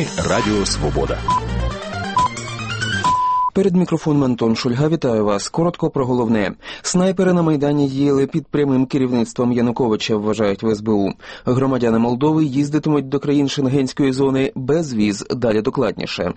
Новини Радіо Свобода. Перед мікрофоном Антон Шульга. Вітаю вас. Коротко про головне. Снайпери на Майдані діяли під прямим керівництвом Януковича, вважають в СБУ. Громадяни Молдови їздитимуть до країн Шенгенської зони без віз. Далі докладніше.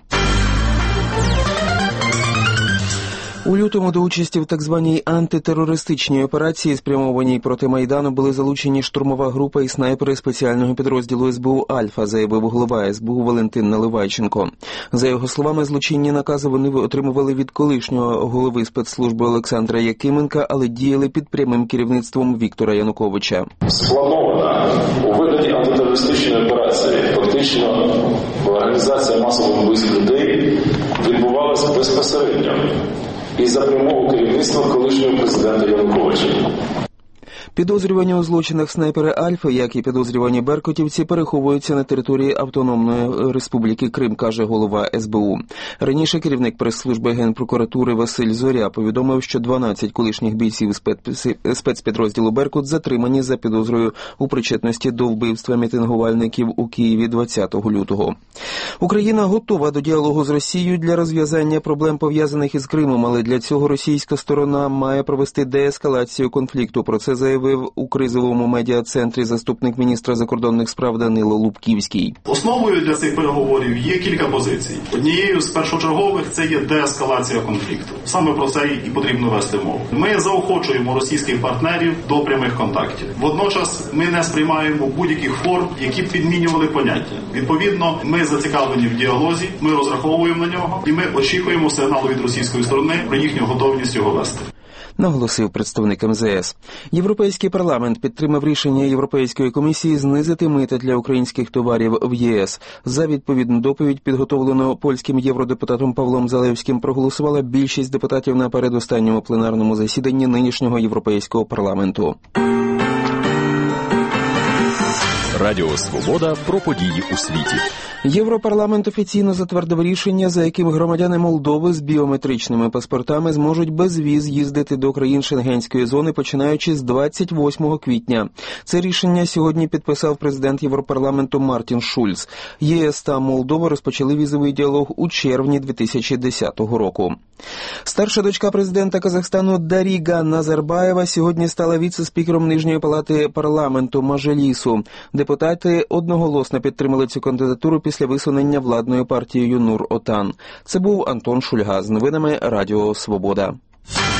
У лютому до участі в так званій антитерористичній операції, спрямованій проти Майдану, були залучені штурмова група і снайпери спеціального підрозділу СБУ «Альфа», заявив голова СБУ Валентин Наливайченко. За його словами, злочинні накази вони отримували від колишнього голови спецслужби Олександра Якименка, але діяли під прямим керівництвом Віктора Януковича. Спланована у виданні антитерористичної операції, фактично організація масових вбивств людей відбувалася безпосередньо і за прямого керівництва колишнього президента Януковича. Підозрювані у злочинах снайпери «Альфи», як і підозрювані беркутівці, переховуються на території Автономної Республіки Крим, каже голова СБУ. Раніше керівник прес-служби Генпрокуратури Василь Зоря повідомив, що 12 колишніх бійців спецпідрозділу «Беркут» затримані за підозрою у причетності до вбивства мітингувальників у Києві 20 лютого. Україна готова до діалогу з Росією для розв'язання проблем, пов'язаних із Кримом, але для цього російська сторона має провести деескалацію конфлікту. Про це заявив у кризовому медіа-центрі заступник міністра закордонних справ Данило Лубківський. Основою для цих переговорів є кілька позицій. Однією з першочергових це є деескалація конфлікту. Саме про це і потрібно вести мову. Ми заохочуємо російських партнерів до прямих контактів. Водночас ми не сприймаємо будь-яких форм, які б підмінювали поняття. Відповідно, ми зацікавлені в діалозі, ми розраховуємо на нього і ми очікуємо сигналу від російської сторони про їхню готовність його вести. Наголосив представник МЗС. Європейський парламент підтримав рішення Європейської комісії знизити мита для українських товарів в ЄС. За відповідну доповідь, підготовлену польським євродепутатом Павлом Залевським, проголосувала більшість депутатів на передостанньому пленарному засіданні нинішнього Європейського парламенту. Радіо Свобода про події у світі. Європарламент офіційно затвердив рішення, за яким громадяни Молдови з біометричними паспортами зможуть без віз їздити до країн Шенгенської зони, починаючи з 28 квітня. Це рішення сьогодні підписав президент Європарламенту Мартін Шульц. ЄС та Молдова розпочали візовий діалог у червні 2010 року. Старша дочка президента Казахстану Дарига Назарбаєва сьогодні стала віце-спікером Нижньої палати парламенту Маджелісу. Депутати одноголосно підтримали цю кандидатуру після висунення владною партією Нур-Отан. Це був Антон Шульга з новинами Радіо Свобода.